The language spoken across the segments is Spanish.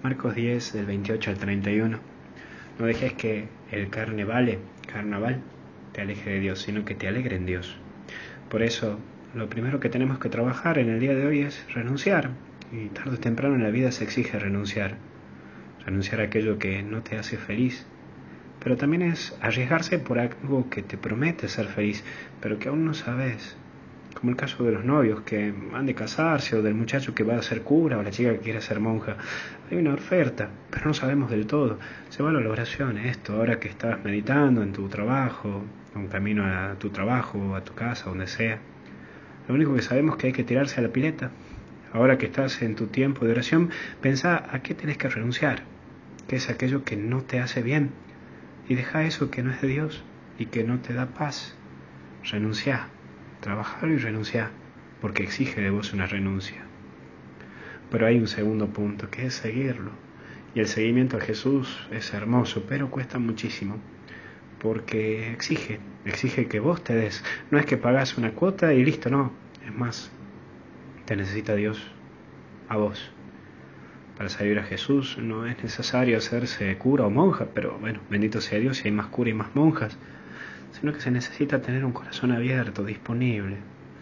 Marcos 10, del 28 al 31. No dejes que el carnaval te aleje de Dios, sino que te alegre en Dios. Por eso, lo primero que tenemos que trabajar en el día de hoy es renunciar. Y tarde o temprano en la vida se exige renunciar. Renunciar a aquello que no te hace feliz. Pero también es arriesgarse por algo que te promete ser feliz, pero que aún no sabes. Como el caso de los novios que han de casarse, o del muchacho que va a ser cura, o la chica que quiere ser monja. Hay una oferta, pero no sabemos del todo. Se va a la oración, esto, ahora que estás meditando en tu trabajo, un camino a tu trabajo, a tu casa, donde sea. Lo único que sabemos es que hay que tirarse a la pileta. Ahora que estás en tu tiempo de oración, pensá a qué tenés que renunciar, qué es aquello que no te hace bien, y deja eso que no es de Dios y que no te da paz. Renunciá. Trabajar y renunciar, porque exige de vos una renuncia. Pero hay un segundo punto, que es seguirlo. Y el seguimiento a Jesús es hermoso, pero cuesta muchísimo, porque exige que vos te des. No es que pagás una cuota y listo, no. Es más, te necesita Dios a vos. Para seguir a Jesús no es necesario hacerse cura o monja, pero bueno, bendito sea Dios si hay más cura y más monjas, sino que se necesita tener un corazón abierto, disponible.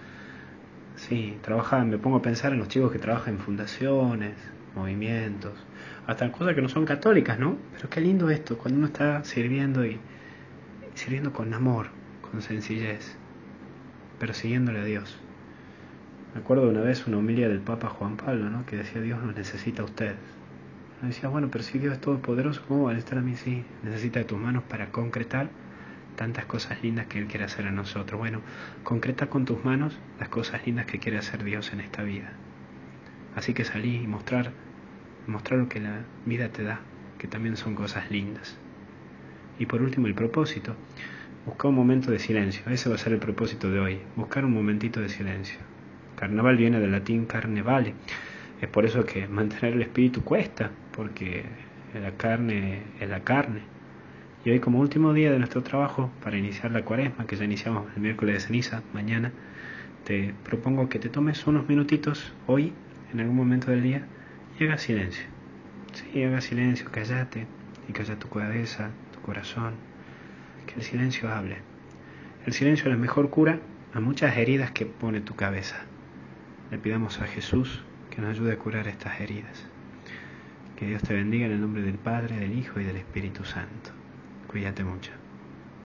Sí, me pongo a pensar en los chicos que trabajan en fundaciones, movimientos, hasta cosas que no son católicas, ¿no? Pero qué lindo esto, cuando uno está sirviendo y sirviendo con amor, con sencillez, pero siguiéndole a Dios. Me acuerdo de una vez una homilia del Papa Juan Pablo, ¿no? Que decía: Dios nos necesita a ustedes. Yo decía, bueno, pero si Dios es todopoderoso, ¿cómo van a estar a mí? Sí, necesita de tus manos para concretar tantas cosas lindas que Él quiere hacer en nosotros. Bueno, concreta con tus manos las cosas lindas que quiere hacer Dios en esta vida. Así que salí y mostrar lo que la vida te da, que también son cosas lindas. Y por último, el propósito. Busca un momento de silencio. Ese va a ser el propósito de hoy. Buscar un momentito de silencio. Carnaval viene del latín carnevale. Es por eso que mantener el espíritu cuesta, porque la carne es la carne. Y hoy, como último día de nuestro trabajo, para iniciar la cuaresma, que ya iniciamos el miércoles de ceniza, mañana, te propongo que te tomes unos minutitos hoy, en algún momento del día, y hagas silencio. Sí, hagas silencio, cállate, y calla tu cabeza, tu corazón, que el silencio hable. El silencio es la mejor cura a muchas heridas que pone tu cabeza. Le pidamos a Jesús que nos ayude a curar estas heridas. Que Dios te bendiga en el nombre del Padre, del Hijo y del Espíritu Santo. Cuídate mucho.